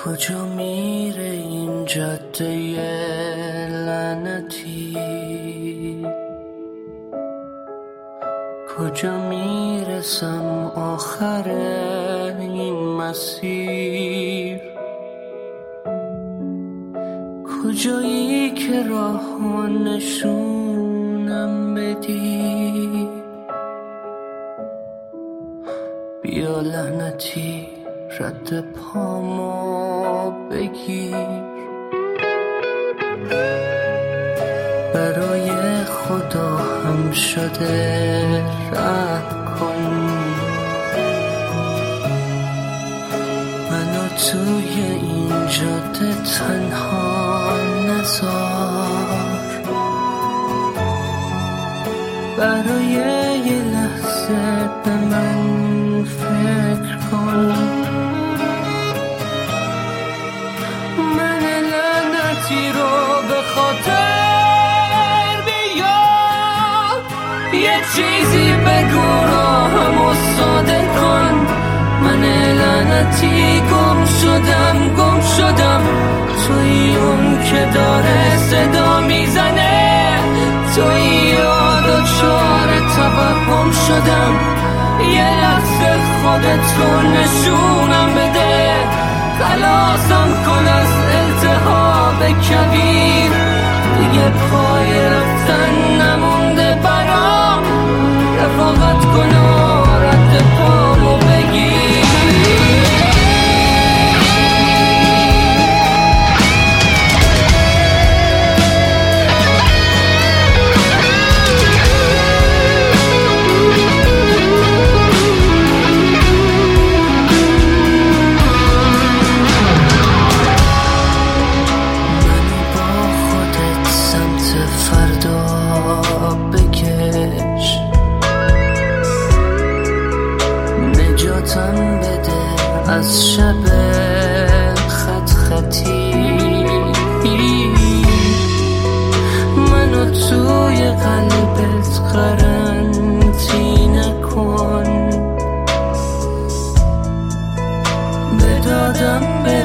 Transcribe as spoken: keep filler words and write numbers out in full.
کجا میره این جاده لعنتی؟ کجا میرسم آخر این مسیر؟ کجایی که راه نشونم بدی؟ بیا لعنتی رد پامو بگیر. برای خدا هم شده رحم کن، منو توی این جاده تنها نذار. برای یه لحظه به من فکر کن، من لعنتی رو به خاطر بیار. یه چیزی بگو راهمو ساده کن، من لعنتی گم شدم گم شدم. توی اون که داره صدا میزنه، توی یاد و چار توهم شدم. یه لحظه خودتو نشونم بده، خلاصم کن از التهاب کبیر. دیگه پای رفتن نمونده برام، رفاقت کن و رد پامو بگیر. نجاتم بده از شب خط خطی، منو توی قلبت قرنطینه کن. به دادم